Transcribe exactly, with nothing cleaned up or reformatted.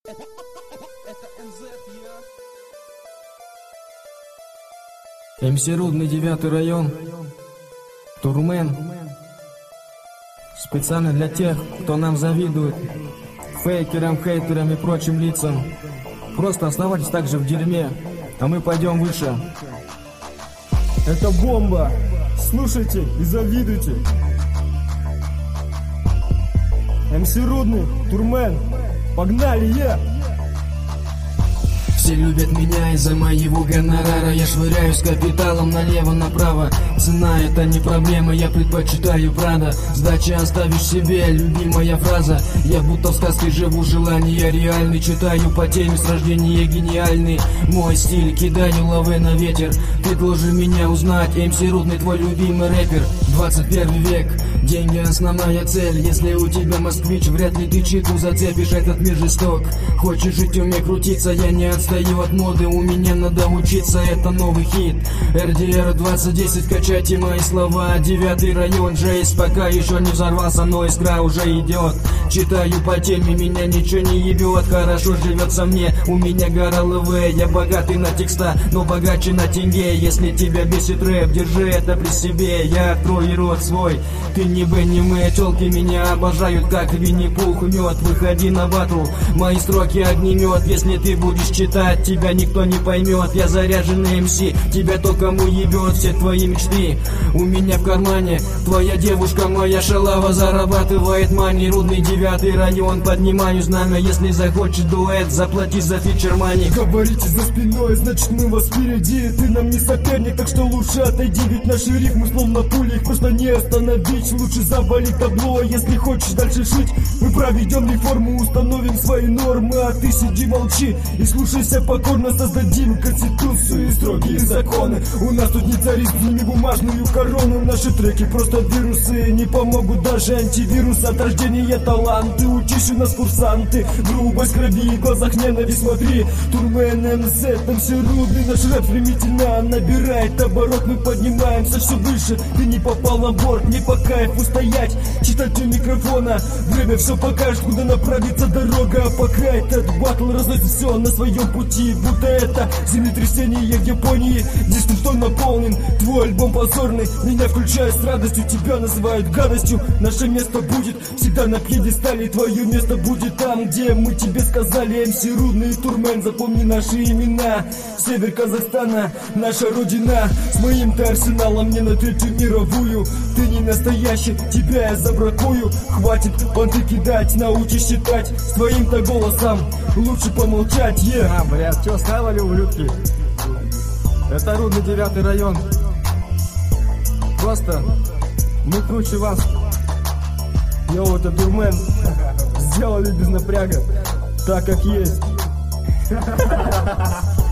Это, это эм зет, я. эм си Рудный, девятый район. Турмен. Специально для тех, кто нам завидует. Фейкерам, хейтерам и прочим лицам. Просто оставайтесь также в дерьме, а мы пойдем выше. Это бомба! Слушайте и завидуйте! эм си Рудный, Турмен, погнали, е! Все любят меня из-за моего гонорара. Я швыряюсь капиталом налево-направо. Цена это не проблема, я предпочитаю Прада. Сдачи оставишь себе, любимая фраза. Я будто в сказке живу, желания реальны. Читаю по теме, с рождения гениальный. Мой стиль, кидаю лавы на ветер. Ты должен меня узнать, эм си Рудный, твой любимый рэпер. двадцать первый век, деньги основная цель. Если у тебя москвич, вряд ли ты читу зацепишь, этот мир жесток. Хочешь жить, умей крутиться, я не отстаю от моды, у меня надо учиться, это новый хит. эр ди эр двадцать десять, качайте мои слова. Девятый район, Джейс пока еще не взорвался, но искра уже идет. Читаю по теме, меня ничего не ебет. Хорошо живется мне, у меня гора ЛВ. Я богатый на текста, но богаче на тенге. Если тебя бесит рэп, держи это при себе. Я открою рот свой, ты не Б, не мы. Тёлки меня обожают, как Винни-Пух мед. Выходи на батл, мои строки огнемет. Если ты будешь читать, тебя никто не поймет. Я заряженный эм си, тебя то кому ебет. Все твои мечты у меня в кармане. Твоя девушка, моя шалава, зарабатывает мани. Рудный, девятый район, поднимаю знамя. Если захочешь дуэт, заплати за фичер мани. Говорите за спиной, значит мы вас впереди. Ты нам не соперник, так что лучше отойди. Ведь наши рифмы словно пули, их просто не остановить. Лучше завали табло, если хочешь дальше жить. Мы проведем реформу, установим свои нормы. А ты сиди, молчи и слушайся покорно. Создадим конституцию и строгие законы. У нас тут не царит, сними бумажную корону. Наши треки просто вирусы, не помогут даже антивирус. От рождения таланты, учись у нас курсанты. Грубость крови, в глазах ненависть смотри. Турмен, эм зет, эм си Рудный. Наш рэп стремительно набирает оборот. Мы поднимаемся все выше, ты не попал на борт. Не по кайфу стоять, читать у микрофона. Время все покажет, куда направится дорога. А пока этот батл разносит все на своем пути. Будто это землетрясение в Японии. Здесь кто наполнен, твой альбом позорный. Меня включают с радостью, тебя называют гадостью. Наше место будет всегда на пьедестале. Твое место будет там, где мы тебе сказали. эм си Рудный и Турмен, запомни наши имена. Север Казахстана, наша родина. С моим-то арсеналом не на третью мировую. Ты не настоящий, тебя я забракую. Хватит понты кидать, научись считать. С твоим-то голосом лучше помолчать, е yeah. А, блядь, чё ставили, ублюдки? Это Рудный, девятый район. Просто мы круче вас. Йоу, это Турмен. Сделали без напряга, так как есть.